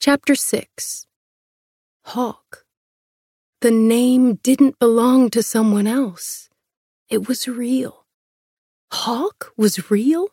Chapter 6. Hawk. The name didn't belong to someone else. It was real. Hawk was real?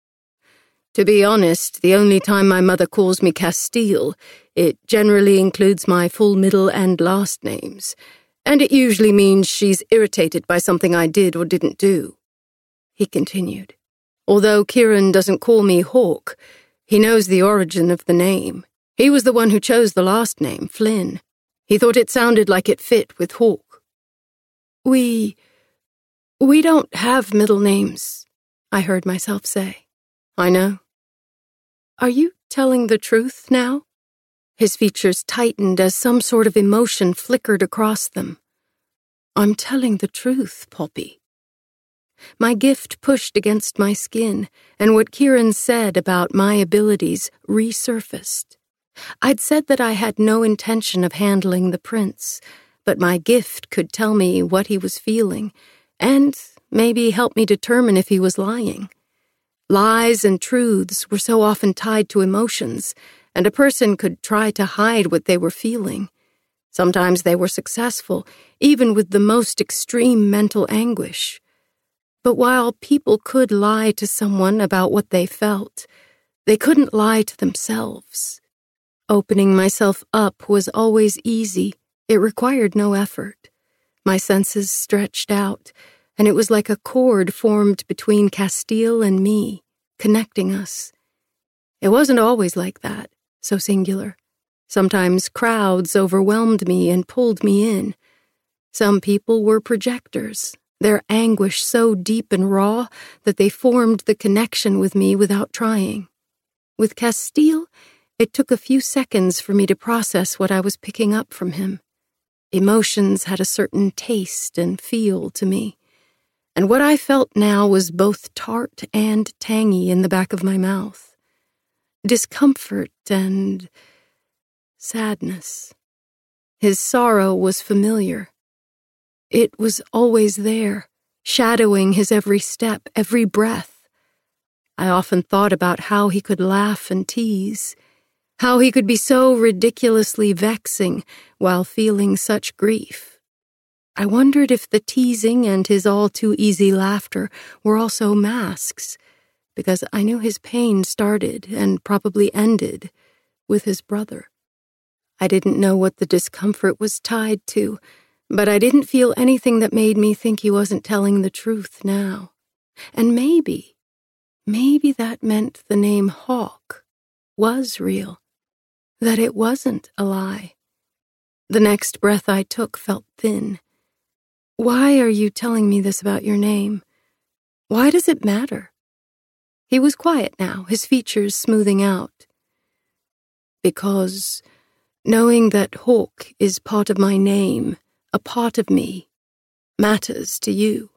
To be honest, the only time my mother calls me Castile, it generally includes my full middle and last names, and it usually means she's irritated by something I did or didn't do. He continued. Although Kieran doesn't call me Hawk, he knows the origin of the name. He was the one who chose the last name, Flynn. He thought it sounded like it fit with Hawk. We don't have middle names, I heard myself say. I know. Are you telling the truth now? His features tightened as some sort of emotion flickered across them. I'm telling the truth, Poppy. My gift pushed against my skin, and what Kieran said about my abilities resurfaced. I'd said that I had no intention of handling the prince, but my gift could tell me what he was feeling, and maybe help me determine if he was lying. Lies and truths were so often tied to emotions, and a person could try to hide what they were feeling. Sometimes they were successful, even with the most extreme mental anguish. But while people could lie to someone about what they felt, they couldn't lie to themselves. Opening myself up was always easy. It required no effort. My senses stretched out, and it was like a cord formed between Castile and me, connecting us. It wasn't always like that, so singular. Sometimes crowds overwhelmed me and pulled me in. Some people were projectors, their anguish so deep and raw that they formed the connection with me without trying. With Castile, it took a few seconds for me to process what I was picking up from him. Emotions had a certain taste and feel to me, and what I felt now was both tart and tangy in the back of my mouth. Discomfort and sadness. His sorrow was familiar. It was always there, shadowing his every step, every breath. I often thought about how he could laugh and tease, how he could be so ridiculously vexing while feeling such grief. I wondered if the teasing and his all-too-easy laughter were also masks, because I knew his pain started and probably ended with his brother. I didn't know what the discomfort was tied to, but I didn't feel anything that made me think he wasn't telling the truth now. And maybe that meant the name Hawk was real, that it wasn't a lie. The next breath I took felt thin. Why are you telling me this about your name? Why does it matter? He was quiet now, his features smoothing out. Because knowing that Hawk is part of my name, a part of me, matters to you.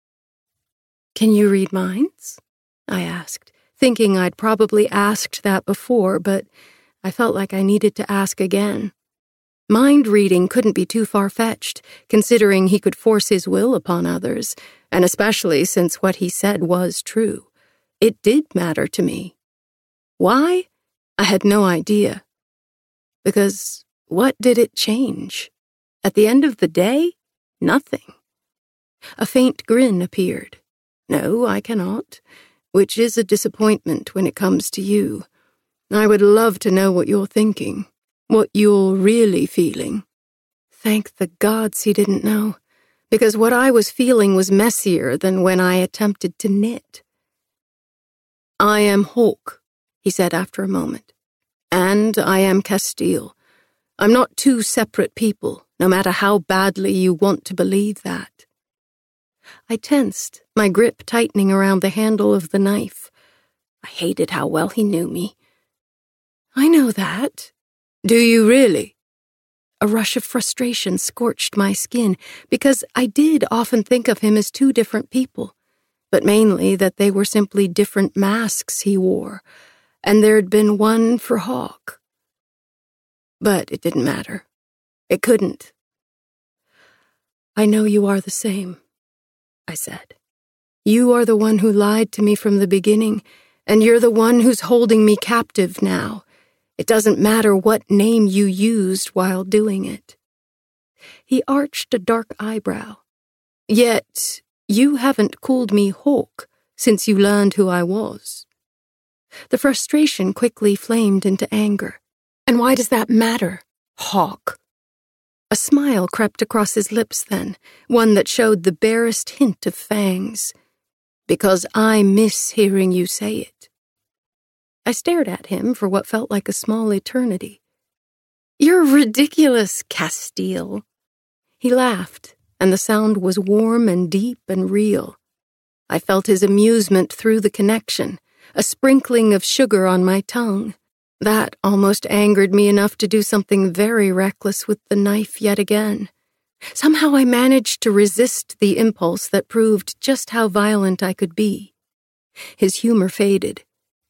Can you read minds? I asked, thinking I'd probably asked that before, but I felt like I needed to ask again. Mind reading couldn't be too far-fetched, considering he could force his will upon others, and especially since what he said was true. It did matter to me. Why? I had no idea. Because what did it change? At the end of the day, nothing. A faint grin appeared. No, I cannot, which is a disappointment when it comes to you. I would love to know what you're thinking, what you're really feeling. Thank the gods he didn't know, because what I was feeling was messier than when I attempted to knit. I am Hawk, he said after a moment, and I am Castile. I'm not two separate people, no matter how badly you want to believe that. I tensed, my grip tightening around the handle of the knife. I hated how well he knew me. I know that. Do you really? A rush of frustration scorched my skin, because I did often think of him as two different people, but mainly that they were simply different masks he wore, and there'd been one for Hawk. But it didn't matter. It couldn't. I know you are the same, I said. You are the one who lied to me from the beginning, and you're the one who's holding me captive now. It doesn't matter what name you used while doing it. He arched a dark eyebrow. Yet, you haven't called me Hawk since you learned who I was. The frustration quickly flamed into anger. And why does that matter, Hawk? A smile crept across his lips then, one that showed the barest hint of fangs. Because I miss hearing you say it. I stared at him for what felt like a small eternity. You're ridiculous, Castile. He laughed, and the sound was warm and deep and real. I felt his amusement through the connection, a sprinkling of sugar on my tongue. That almost angered me enough to do something very reckless with the knife yet again. Somehow I managed to resist the impulse that proved just how violent I could be. His humor faded.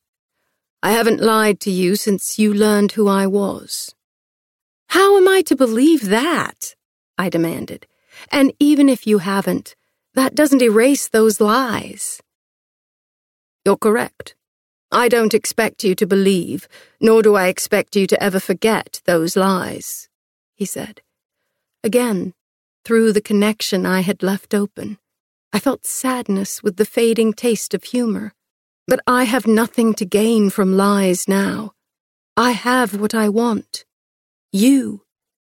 I haven't lied to you since you learned who I was. How am I to believe that? I demanded. And even if you haven't, that doesn't erase those lies. You're correct. I don't expect you to believe, nor do I expect you to ever forget those lies, he said. Again, through the connection I had left open, I felt sadness with the fading taste of humor. But I have nothing to gain from lies now. I have what I want. You.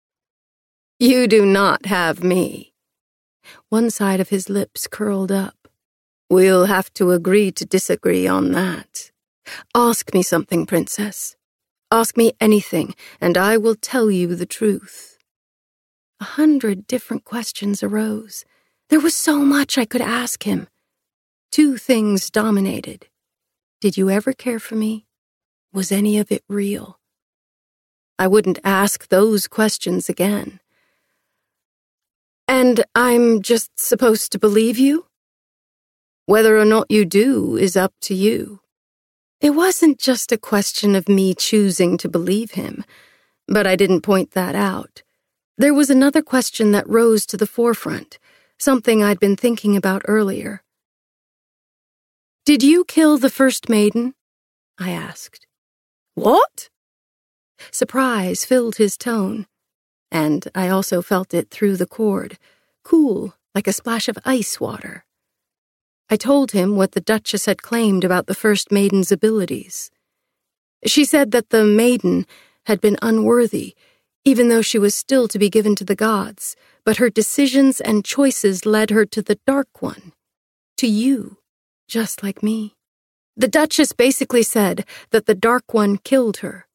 You do not have me. One side of his lips curled up. We'll have to agree to disagree on that. Ask me something, Princess. Ask me anything, and I will tell you the truth. 100 different questions arose. There was so much I could ask him. 2 things dominated. Did you ever care for me? Was any of it real? I wouldn't ask those questions again. And I'm just supposed to believe you? Whether or not you do is up to you. It wasn't just a question of me choosing to believe him, but I didn't point that out. There was another question that rose to the forefront, something I'd been thinking about earlier. Did you kill the first maiden? I asked. What? Surprise filled his tone, and I also felt it through the cord, cool like a splash of ice water. I told him what the Duchess had claimed about the first maiden's abilities. She said that the maiden had been unworthy, even though she was still to be given to the gods, but her decisions and choices led her to the Dark One, to you, just like me. The Duchess basically said that the Dark One killed her.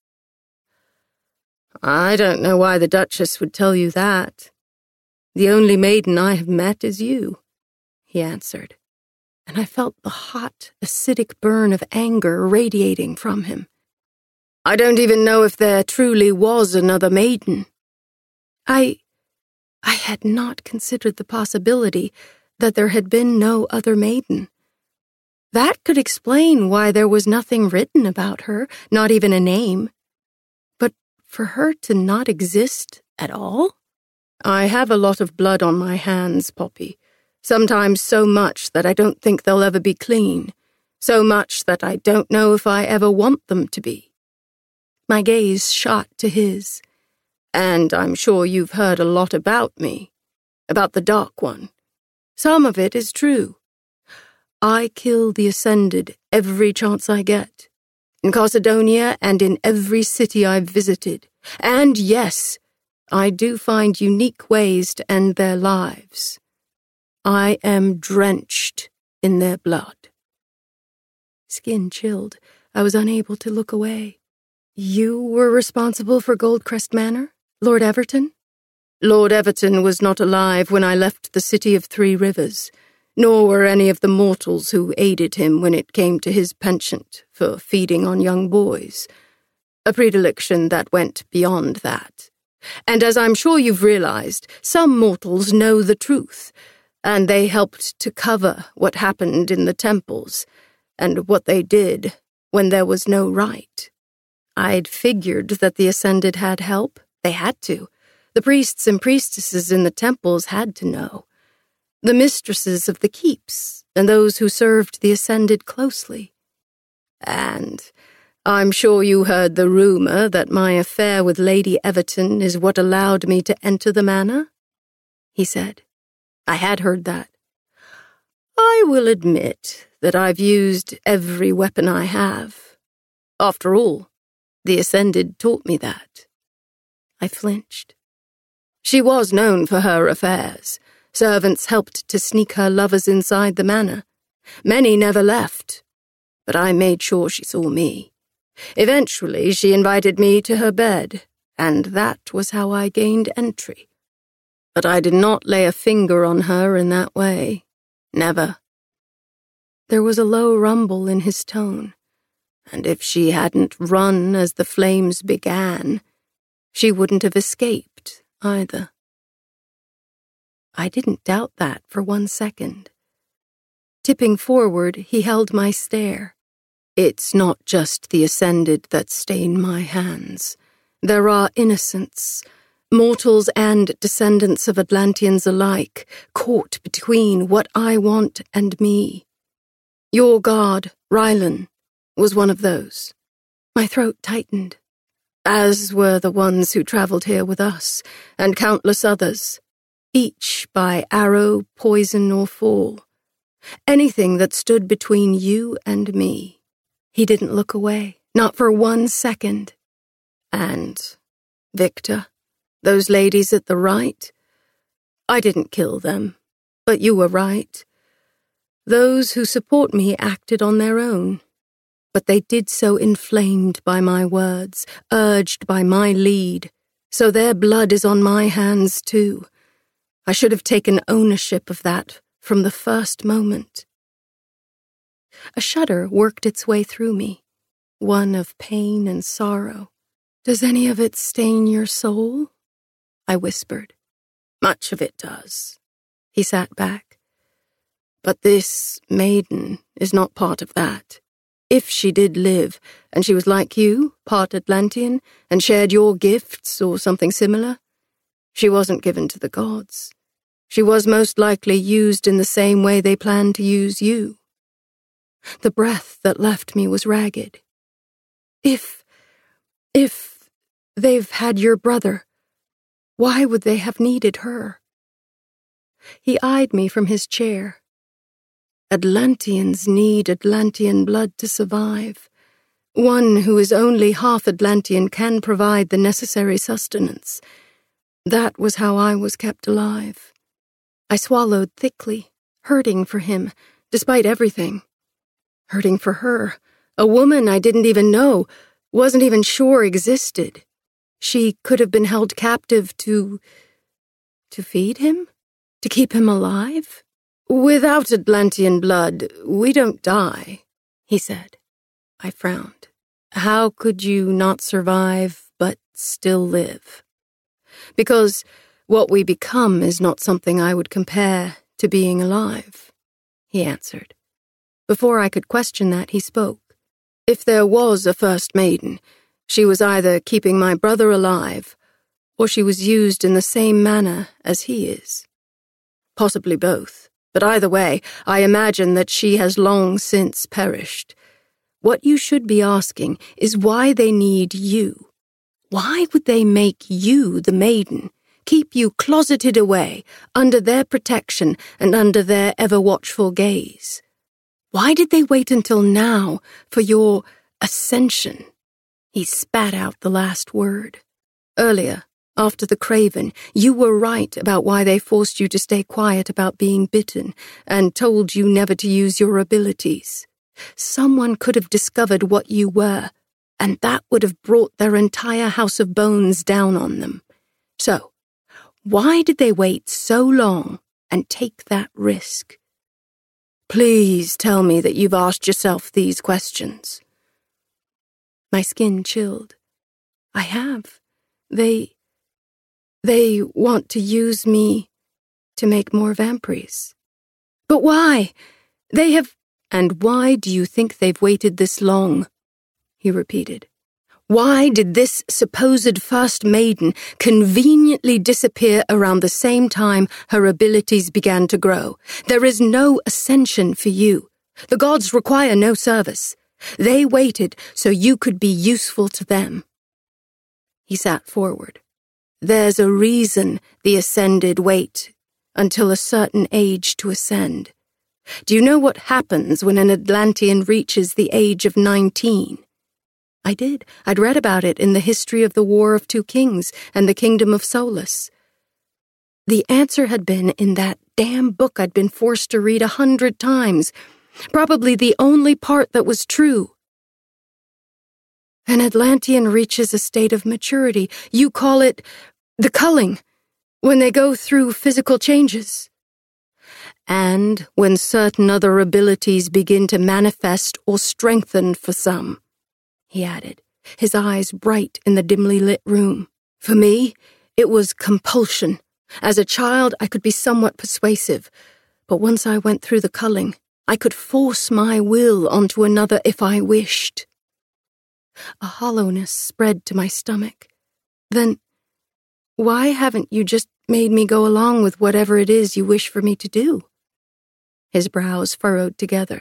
I don't know why the Duchess would tell you that. The only maiden I have met is you, he answered, and I felt the hot, acidic burn of anger radiating from him. I don't even know if there truly was another maiden. I had not considered the possibility that there had been no other maiden. That could explain why there was nothing written about her, not even a name. But for her to not exist at all? I have a lot of blood on my hands, Poppy. Sometimes so much that I don't think they'll ever be clean. So much that I don't know if I ever want them to be. My gaze shot to his. And I'm sure you've heard a lot about me. About the Dark One. Some of it is true. I kill the Ascended every chance I get. In Carcedonia and in every city I've visited. And yes, I do find unique ways to end their lives. I am drenched in their blood. Skin chilled. I was unable to look away. You were responsible for Goldcrest Manor, Lord Everton? Lord Everton was not alive when I left the City of Three Rivers, nor were any of the mortals who aided him when it came to his penchant for feeding on young boys, a predilection that went beyond that. And as I'm sure you've realized, some mortals know the truth, and they helped to cover what happened in the temples, and what they did when there was no right. I'd figured that the Ascended had help. They had to. The priests and priestesses in the temples had to know. The mistresses of the keeps, and those who served the Ascended closely. And I'm sure you heard the rumour that my affair with Lady Everton is what allowed me to enter the manor? He said. I had heard that. I will admit that I've used every weapon I have. After all, the Ascended taught me that. I flinched. She was known for her affairs. Servants helped to sneak her lovers inside the manor. Many never left, but I made sure she saw me. Eventually, she invited me to her bed, and that was how I gained entry. But I did not lay a finger on her in that way. Never. There was a low rumble in his tone, and if she hadn't run as the flames began, she wouldn't have escaped either. I didn't doubt that for 1 second. Tipping forward, he held my stare. It's not just the Ascended that stain my hands. There are innocents, mortals and descendants of Atlanteans alike, caught between what I want and me. Your god, Rylan, was one of those. My throat tightened, as were the ones who traveled here with us, and countless others, each by arrow, poison, or fall. Anything that stood between you and me. He didn't look away, not for 1 second. And, Victor, those ladies at the right, I didn't kill them, but you were right. Those who support me acted on their own, but they did so inflamed by my words, urged by my lead, so their blood is on my hands too. I should have taken ownership of that from the first moment. A shudder worked its way through me, one of pain and sorrow. Does any of it stain your soul? I whispered. Much of it does. He sat back. But this maiden is not part of that. If she did live, and she was like you, part Atlantean, and shared your gifts or something similar, she wasn't given to the gods. She was most likely used in the same way they planned to use you. The breath that left me was ragged. If they've had your brother, why would they have needed her? He eyed me from his chair. Atlanteans need Atlantean blood to survive. One who is only half Atlantean can provide the necessary sustenance. That was how I was kept alive. I swallowed thickly, hurting for him, despite everything. Hurting for her, a woman I didn't even know, wasn't even sure existed. She could have been held captive to feed him? To keep him alive? Without Atlantean blood, we don't die, he said. I frowned. How could you not survive, but still live? Because what we become is not something I would compare to being alive, he answered. Before I could question that, he spoke. If there was a first maiden, she was either keeping my brother alive, or she was used in the same manner as he is. Possibly both, but either way, I imagine that she has long since perished. What you should be asking is why they need you. Why would they make you the maiden, keep you closeted away, under their protection and under their ever-watchful gaze? Why did they wait until now for your ascension? He spat out the last word. Earlier, after the Craven, you were right about why they forced you to stay quiet about being bitten and told you never to use your abilities. Someone could have discovered what you were, and that would have brought their entire house of bones down on them. So, why did they wait so long and take that risk? Please tell me that you've asked yourself these questions. My skin chilled. I have. They want to use me to make more vampires. But why? They have... And why do you think they've waited this long? He repeated. Why did this supposed first maiden conveniently disappear around the same time her abilities began to grow? There is no ascension for you. The gods require no service. They waited so you could be useful to them. He sat forward. There's a reason the ascended wait until a certain age to ascend. Do you know what happens when an Atlantean reaches the age of 19? I did. I'd read about it in the history of the War of Two Kings and the Kingdom of Solus. The answer had been in that damn book I'd been forced to read 100 times, probably the only part that was true. An Atlantean reaches a state of maturity. You call it the culling, when they go through physical changes. And when certain other abilities begin to manifest or strengthen for some, he added, his eyes bright in the dimly lit room. For me, it was compulsion. As a child, I could be somewhat persuasive, but once I went through the culling, I could force my will onto another if I wished. A hollowness spread to my stomach. Then, why haven't you just made me go along with whatever it is you wish for me to do? His brows furrowed together.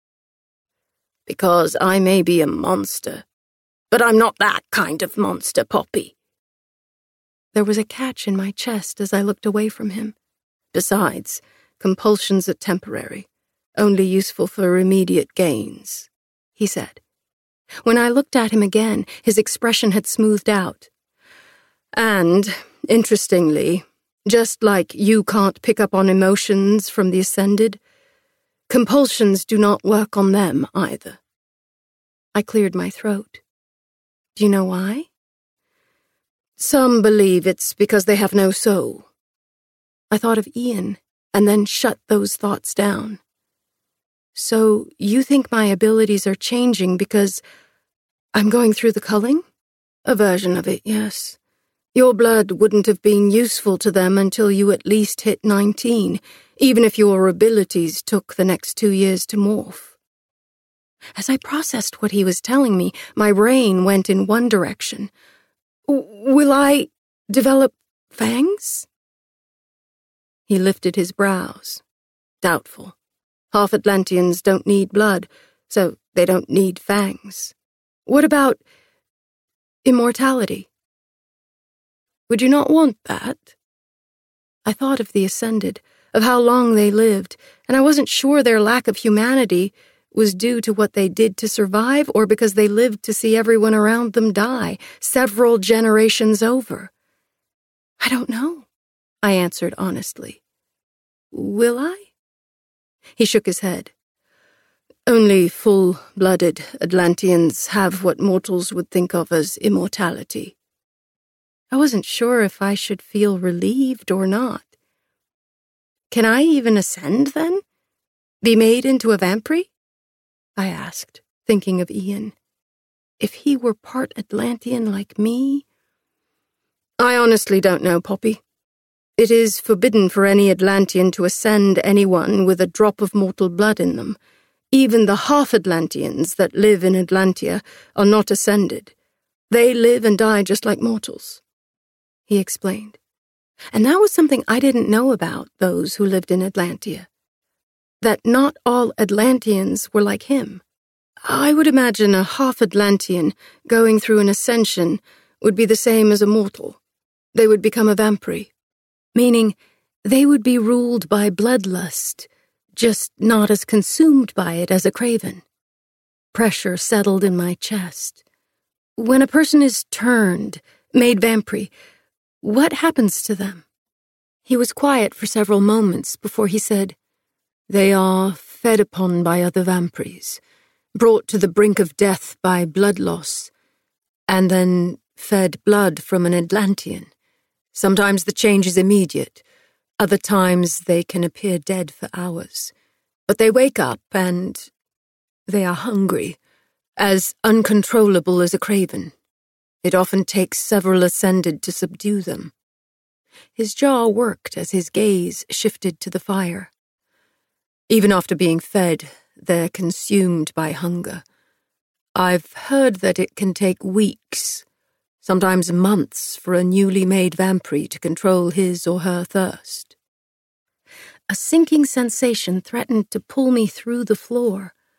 Because I may be a monster, but I'm not that kind of monster, Poppy. There was a catch in my chest as I looked away from him. Besides, compulsions are temporary, only useful for immediate gains, he said. When I looked at him again, his expression had smoothed out. And, interestingly, just like you can't pick up on emotions from the ascended, compulsions do not work on them either. I cleared my throat. Do you know why? Some believe it's because they have no soul. I thought of Ian, and then shut those thoughts down. So you think my abilities are changing because I'm going through the culling? A version of it, yes. Your blood wouldn't have been useful to them until you at least hit 19, even if your abilities took the next 2 years to morph. As I processed what he was telling me, my brain went in one direction. Will I develop fangs? He lifted his brows, doubtful. Half Atlanteans don't need blood, so they don't need fangs. What about immortality? Would you not want that? I thought of the Ascended, of how long they lived, and I wasn't sure their lack of humanity was due to what they did to survive or because they lived to see everyone around them die, several generations over. I don't know, I answered honestly. Will I? He shook his head. Only full-blooded Atlanteans have what mortals would think of as immortality. I wasn't sure if I should feel relieved or not. Can I even ascend, then? Be made into a vampire? I asked, thinking of Ian. If he were part Atlantean like me? I honestly don't know, Poppy. It is forbidden for any Atlantean to ascend anyone with a drop of mortal blood in them. Even the half-Atlanteans that live in Atlantia are not ascended. They live and die just like mortals, he explained. And that was something I didn't know about those who lived in Atlantia. That not all Atlanteans were like him. I would imagine a half-Atlantean going through an ascension would be the same as a mortal. They would become a vampire, meaning they would be ruled by bloodlust, just not as consumed by it as a craven. Pressure settled in my chest. When a person is turned, made vampire, what happens to them? He was quiet for several moments before he said, They are fed upon by other vampires, brought to the brink of death by blood loss, and then fed blood from an Atlantean. Sometimes the change is immediate, other times they can appear dead for hours. But they wake up and they are hungry, as uncontrollable as a craven. It often takes several ascended to subdue them. His jaw worked as his gaze shifted to the fire. Even after being fed, they're consumed by hunger. I've heard that it can take weeks, sometimes months, for a newly made vampire to control his or her thirst. A sinking sensation threatened to pull me through the floor.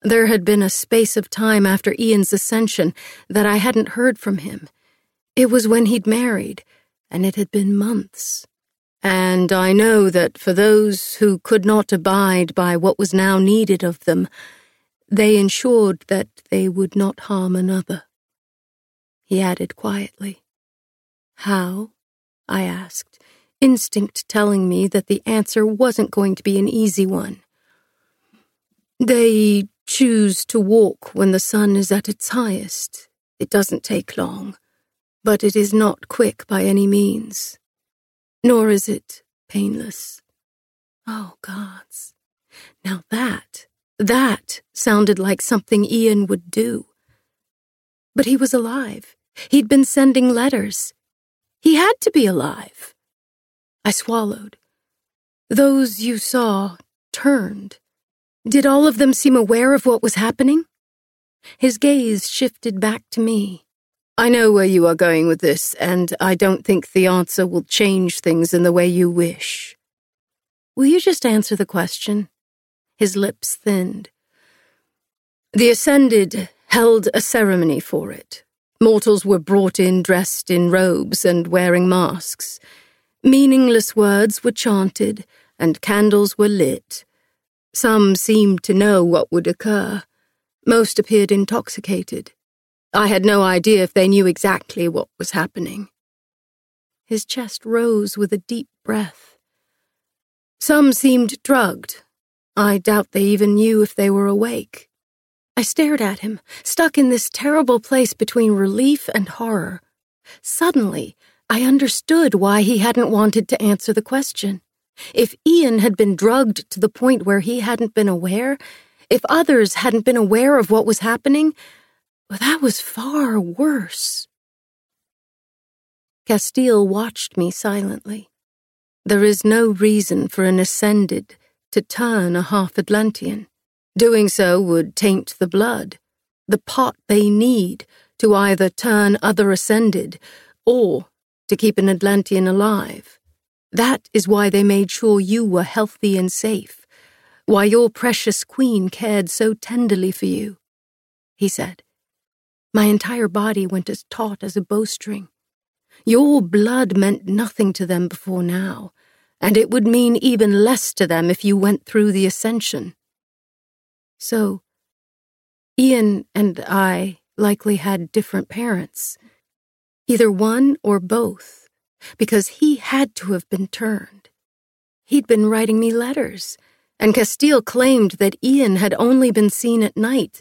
There had been a space of time after Ian's ascension that I hadn't heard from him. It was when he'd married, and it had been months. And I know that for those who could not abide by what was now needed of them, they ensured that they would not harm another. He added quietly. How? I asked, instinct telling me that the answer wasn't going to be an easy one. They choose to walk when the sun is at its highest. It doesn't take long, but it is not quick by any means. Nor is it painless. Oh, gods. Now that sounded like something Ian would do. But he was alive. He'd been sending letters. He had to be alive. I swallowed. Those you saw turned. Did all of them seem aware of what was happening? His gaze shifted back to me. I know where you are going with this, and I don't think the answer will change things in the way you wish. Will you just answer the question? His lips thinned. The Ascended held a ceremony for it. Mortals were brought in dressed in robes and wearing masks. Meaningless words were chanted, and candles were lit. Some seemed to know what would occur. Most appeared intoxicated. I had no idea if they knew exactly what was happening. His chest rose with a deep breath. Some seemed drugged. I doubt they even knew if they were awake. I stared at him, stuck in this terrible place between relief and horror. Suddenly, I understood why he hadn't wanted to answer the question. If Ian had been drugged to the point where he hadn't been aware, if others hadn't been aware of what was happening, well, that was far worse. Castile watched me silently. There is no reason for an Ascended to turn a half-Atlantean. Doing so would taint the blood, the pot they need to either turn other Ascended or to keep an Atlantean alive. That is why they made sure you were healthy and safe, why your precious queen cared so tenderly for you, he said. My entire body went as taut as a bowstring. Your blood meant nothing to them before now, and it would mean even less to them if you went through the ascension. So, Ian and I likely had different parents, either one or both. Because he had to have been turned. He'd been writing me letters, and Castile claimed that Ian had only been seen at night,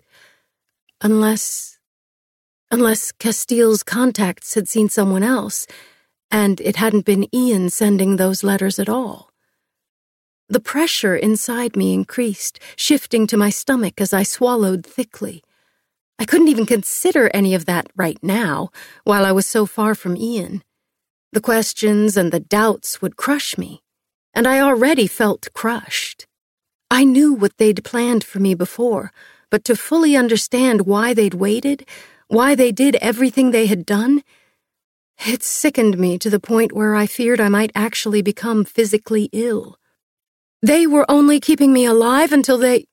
unless Castile's contacts had seen someone else, and it hadn't been Ian sending those letters at all. The pressure inside me increased, shifting to my stomach as I swallowed thickly. I couldn't even consider any of that right now, while I was so far from Ian. The questions and the doubts would crush me, and I already felt crushed. I knew what they'd planned for me before, but to fully understand why they'd waited, why they did everything they had done, it sickened me to the point where I feared I might actually become physically ill. They were only keeping me alive until they...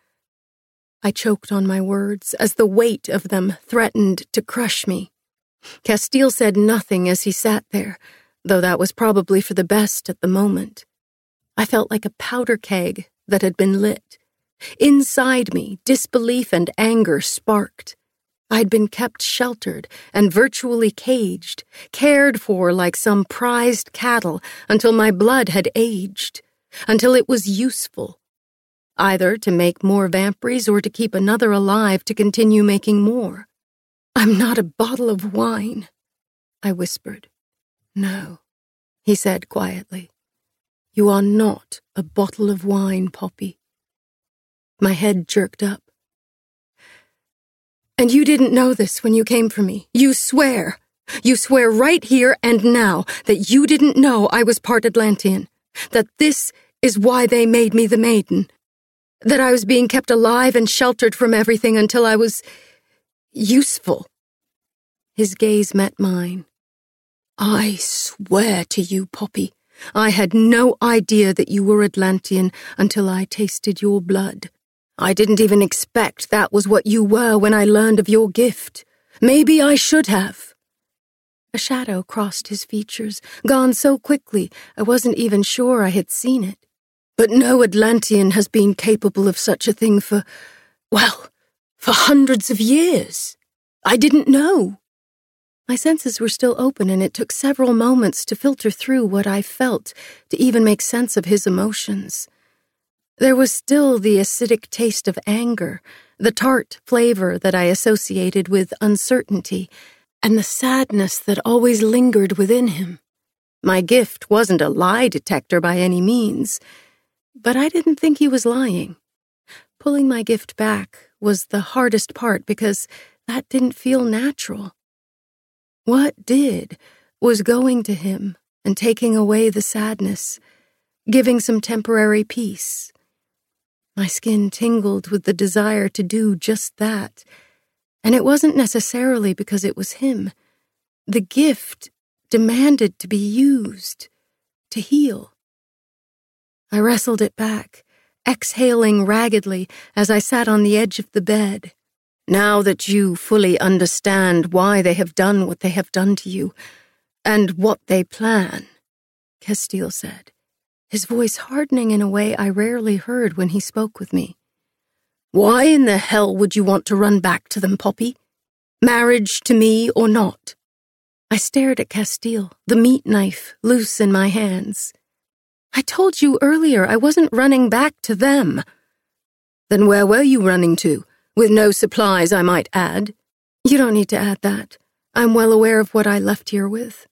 I choked on my words as the weight of them threatened to crush me. Castile said nothing as he sat there, though that was probably for the best at the moment. I felt like a powder keg that had been lit. Inside me, disbelief and anger sparked. I'd been kept sheltered and virtually caged, cared for like some prized cattle until my blood had aged, until it was useful, either to make more vampires or to keep another alive to continue making more. I'm not a bottle of wine, I whispered. No, he said quietly. You are not a bottle of wine, Poppy. My head jerked up. And you didn't know this when you came for me. You swear right here and now that you didn't know I was part Atlantean, that this is why they made me the maiden, that I was being kept alive and sheltered from everything until I was useful. His gaze met mine. I swear to you, Poppy, I had no idea that you were Atlantean until I tasted your blood. I didn't even expect that was what you were when I learned of your gift. Maybe I should have." A shadow crossed his features, gone so quickly I wasn't even sure I had seen it. "But no Atlantean has been capable of such a thing for hundreds of years. I didn't know." My senses were still open, and it took several moments to filter through what I felt to even make sense of his emotions. There was still the acidic taste of anger, the tart flavor that I associated with uncertainty, and the sadness that always lingered within him. My gift wasn't a lie detector by any means, but I didn't think he was lying. Pulling my gift back was the hardest part because that didn't feel natural. What did was going to him and taking away the sadness, giving some temporary peace. My skin tingled with the desire to do just that, and it wasn't necessarily because it was him. The gift demanded to be used, to heal. I wrestled it back, exhaling raggedly as I sat on the edge of the bed. "Now that you fully understand why they have done what they have done to you, and what they plan," Castile said, his voice hardening in a way I rarely heard when he spoke with me. "Why in the hell would you want to run back to them, Poppy? Marriage to me or not?" I stared at Castile, the meat knife loose in my hands. "I told you earlier I wasn't running back to them." "Then where were you running to? With no supplies, I might add." "You don't need to add that. I'm well aware of what I left here with."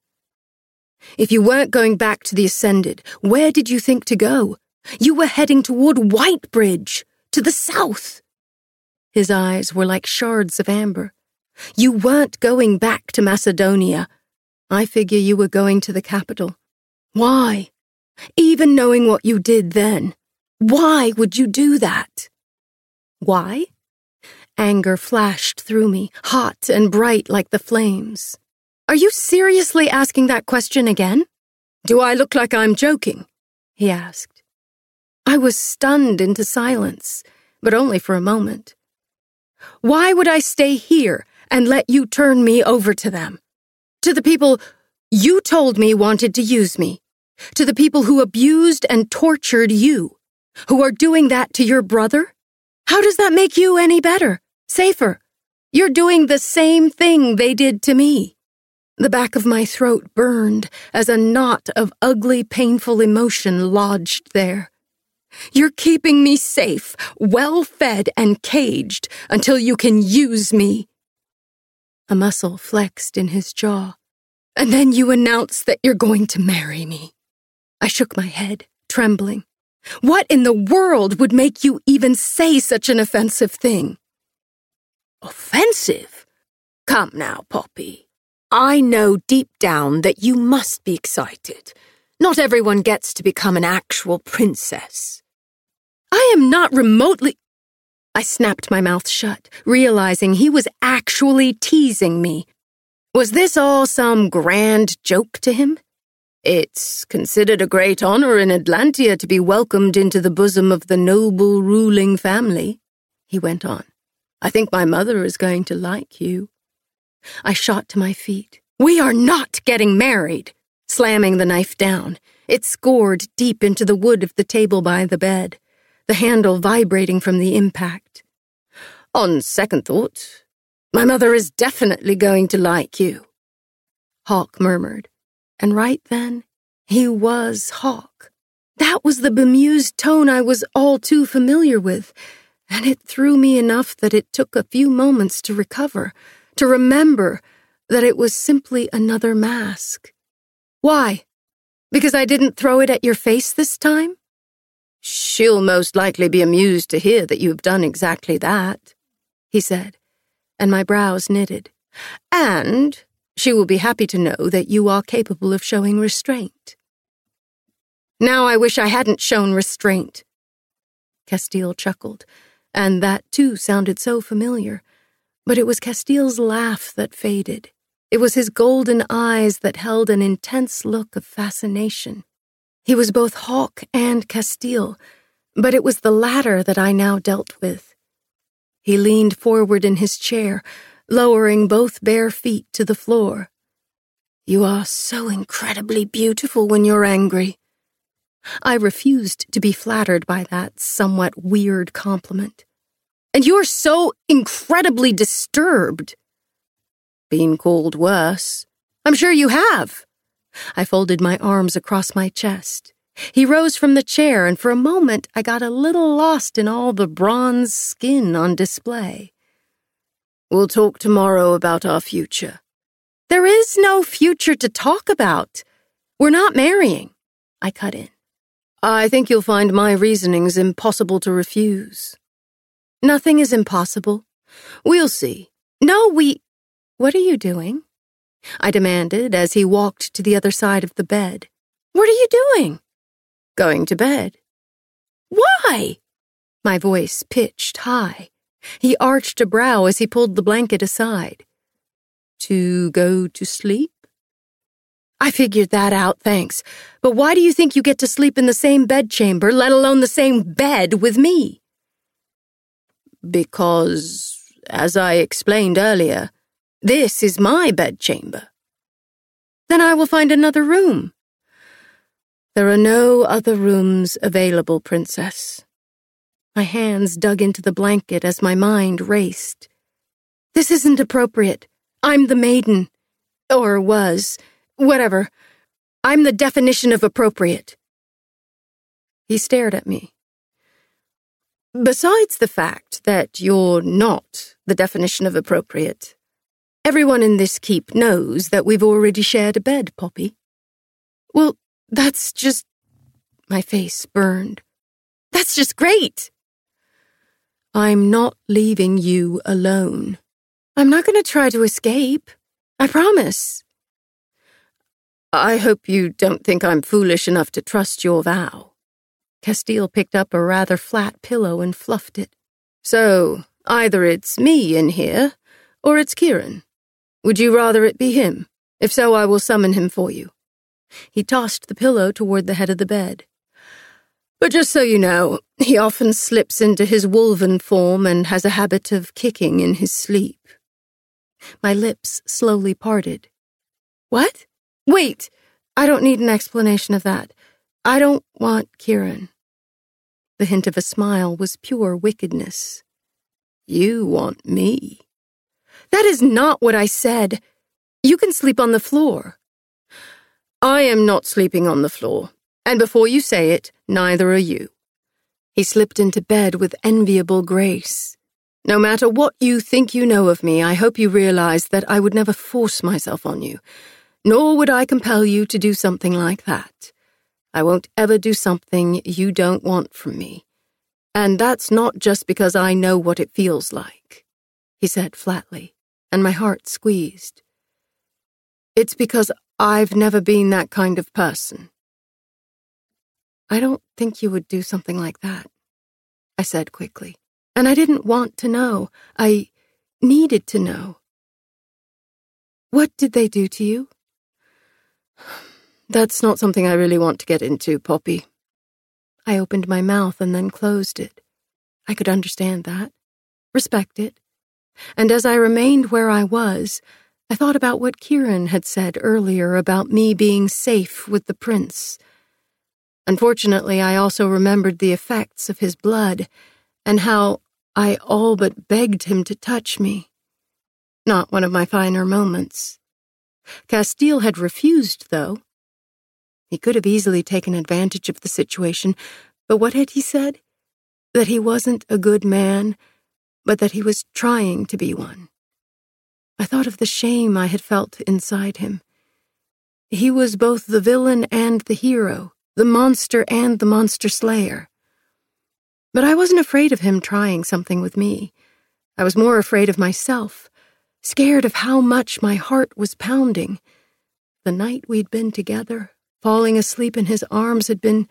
"If you weren't going back to the Ascended, where did you think to go? You were heading toward Whitebridge, to the south." His eyes were like shards of amber. "You weren't going back to Macedonia. I figure you were going to the capital. Why? Even knowing what you did then, why would you do that?" "Why?" Anger flashed through me, hot and bright like the flames. "Are you seriously asking that question again?" "Do I look like I'm joking?" he asked. I was stunned into silence, but only for a moment. "Why would I stay here and let you turn me over to them? To the people you told me wanted to use me? To the people who abused and tortured you? Who are doing that to your brother? How does that make you any better? Safer? You're doing the same thing they did to me." The back of my throat burned as a knot of ugly, painful emotion lodged there. "You're keeping me safe, well-fed and caged until you can use me." A muscle flexed in his jaw. "And then you announce that you're going to marry me." I shook my head, trembling. "What in the world would make you even say such an offensive thing?" "Offensive? Come now, Poppy. I know deep down that you must be excited. Not everyone gets to become an actual princess." "I am not remotely—" I snapped my mouth shut, realizing he was actually teasing me. Was this all some grand joke to him? "It's considered a great honor in Atlantia to be welcomed into the bosom of the noble ruling family," he went on. "I think my mother is going to like you." I shot to my feet. "We are not getting married!" Slamming the knife down, it scored deep into the wood of the table by the bed, the handle vibrating from the impact. "On second thought, my mother is definitely going to like you," Hawk murmured. And right then, he was Hawk. That was the bemused tone I was all too familiar with, and it threw me enough that it took a few moments to recover, to remember that it was simply another mask. "Why? Because I didn't throw it at your face this time?" "She'll most likely be amused to hear that you've done exactly that," he said, and my brows knitted. "And she will be happy to know that you are capable of showing restraint." "Now I wish I hadn't shown restraint." Castile chuckled, and that too sounded so familiar. But it was Castile's laugh that faded. It was his golden eyes that held an intense look of fascination. He was both Hawk and Castile, but it was the latter that I now dealt with. He leaned forward in his chair, lowering both bare feet to the floor. "You are so incredibly beautiful when you're angry." I refused to be flattered by that somewhat weird compliment. "And you're so incredibly disturbed." "Been called worse." "I'm sure you have." I folded my arms across my chest. He rose from the chair, and for a moment I got a little lost in all the bronze skin on display. "We'll talk tomorrow about our future." "There is no future to talk about. We're not marrying," I cut in. "I think you'll find my reasonings impossible to refuse." "Nothing is impossible." "We'll see." "No, What are you doing?" I demanded as he walked to the other side of the bed. "What are you doing?" "Going to bed." "Why?" My voice pitched high. He arched a brow as he pulled the blanket aside. "To go to sleep?" "I figured that out, thanks. But why do you think you get to sleep in the same bedchamber, let alone the same bed with me?" "Because, as I explained earlier, this is my bedchamber." "Then I will find another room." "There are no other rooms available, Princess." My hands dug into the blanket as my mind raced. "This isn't appropriate. I'm the maiden. Or was. Whatever. I'm the definition of appropriate." He stared at me. "Besides the fact that you're not the definition of appropriate, everyone in this keep knows that we've already shared a bed, Poppy." "Well, that's just..." My face burned. "That's just great!" "I'm not leaving you alone." "I'm not going to try to escape. I promise." "I hope you don't think I'm foolish enough to trust your vow." Castile picked up a rather flat pillow and fluffed it. "So, either it's me in here, or it's Kieran. Would you rather it be him? If so, I will summon him for you." He tossed the pillow toward the head of the bed. "But just so you know, he often slips into his wolven form and has a habit of kicking in his sleep." My lips slowly parted. "What? Wait! I don't need an explanation of that. I don't want Kieran." The hint of a smile was pure wickedness. "You want me." "That is not what I said. You can sleep on the floor." "I am not sleeping on the floor, and before you say it, neither are you." He slipped into bed with enviable grace. "No matter what you think you know of me, I hope you realize that I would never force myself on you, nor would I compel you to do something like that. I won't ever do something you don't want from me. And that's not just because I know what it feels like," he said flatly, and my heart squeezed. "It's because I've never been that kind of person." "I don't think you would do something like that," I said quickly. And I didn't want to know. I needed to know. "What did they do to you?" "That's not something I really want to get into, Poppy." I opened my mouth and then closed it. I could understand that, respect it. And as I remained where I was, I thought about what Kieran had said earlier about me being safe with the prince. Unfortunately, I also remembered the effects of his blood and how I all but begged him to touch me. Not one of my finer moments. Castile had refused, though. He could have easily taken advantage of the situation, but what had he said? That he wasn't a good man, but that he was trying to be one. I thought of the shame I had felt inside him. He was both the villain and the hero, the monster and the monster slayer. But I wasn't afraid of him trying something with me. I was more afraid of myself, scared of how much my heart was pounding. The night we'd been together, falling asleep in his arms had been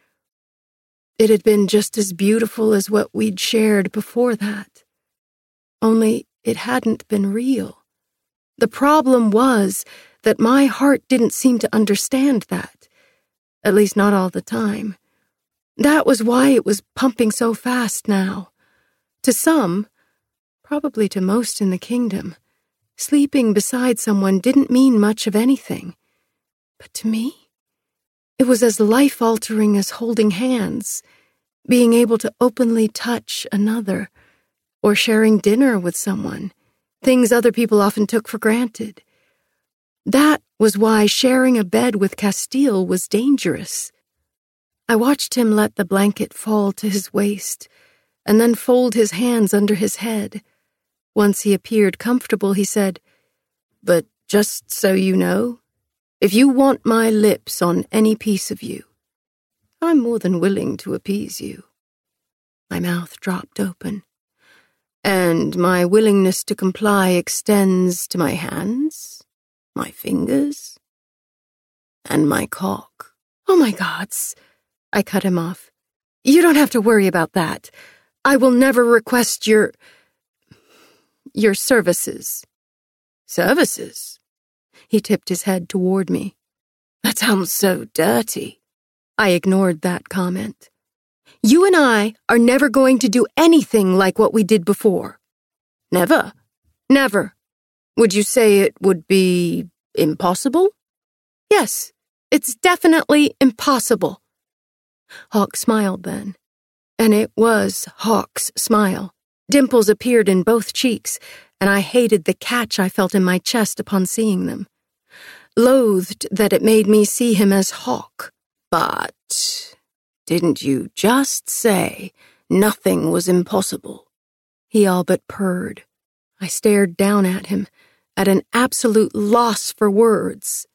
just as beautiful as what we'd shared before that. Only it hadn't been real. The problem was that my heart didn't seem to understand that, at least not all the time. That was why it was pumping so fast now. To some, probably to most in the kingdom, sleeping beside someone didn't mean much of anything. But to me, it was as life-altering as holding hands, being able to openly touch another, or sharing dinner with someone, things other people often took for granted. That was why sharing a bed with Castile was dangerous. I watched him let the blanket fall to his waist, and then fold his hands under his head. Once he appeared comfortable, he said, "But just so you know, if you want my lips on any piece of you, I'm more than willing to appease you." My mouth dropped open. "And my willingness to comply extends to my hands, my fingers, and my cock." "Oh my gods," I cut him off. "You don't have to worry about that. I will never request your services." "Services?" He tipped his head toward me. "That sounds so dirty." I ignored that comment. "You and I are never going to do anything like what we did before." "Never?" "Never." "Would you say it would be impossible?" "Yes, it's definitely impossible." Hawk smiled then, and it was Hawk's smile. Dimples appeared in both cheeks, and I hated the catch I felt in my chest upon seeing them. Loathed that it made me see him as Hawk. "But didn't you just say nothing was impossible?" He all but purred. I stared down at him, at an absolute loss for words.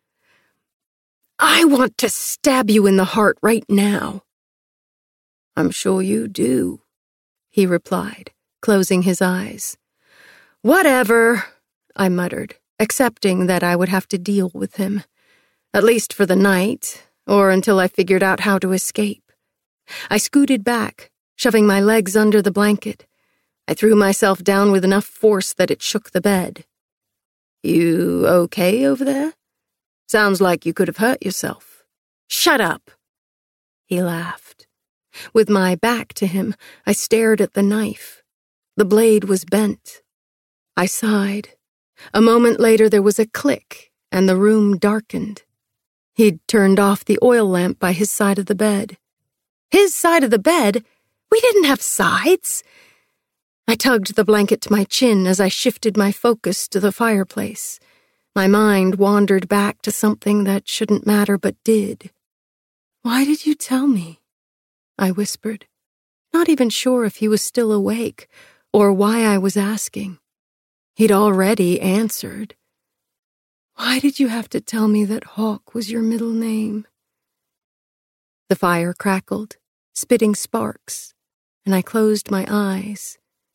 "I want to stab you in the heart right now." "I'm sure you do," he replied, closing his eyes. "Whatever," I muttered, accepting that I would have to deal with him, at least for the night, or until I figured out how to escape. I scooted back, shoving my legs under the blanket. I threw myself down with enough force that it shook the bed. "You okay over there? Sounds like you could have hurt yourself." "Shut up!" He laughed. With my back to him, I stared at the knife. The blade was bent. I sighed. A moment later there was a click, and the room darkened. He'd turned off the oil lamp by his side of the bed. His side of the bed? We didn't have sides. I tugged the blanket to my chin as I shifted my focus to the fireplace. My mind wandered back to something that shouldn't matter but did. "Why did you tell me?" I whispered, not even sure if he was still awake or why I was asking. He'd already answered. "Why did you have to tell me that Hawk was your middle name?" The fire crackled, spitting sparks, and I closed my eyes.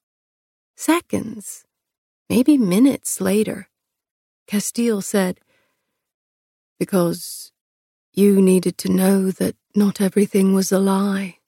Seconds, maybe minutes later, Castile said, "Because you needed to know that not everything was a lie."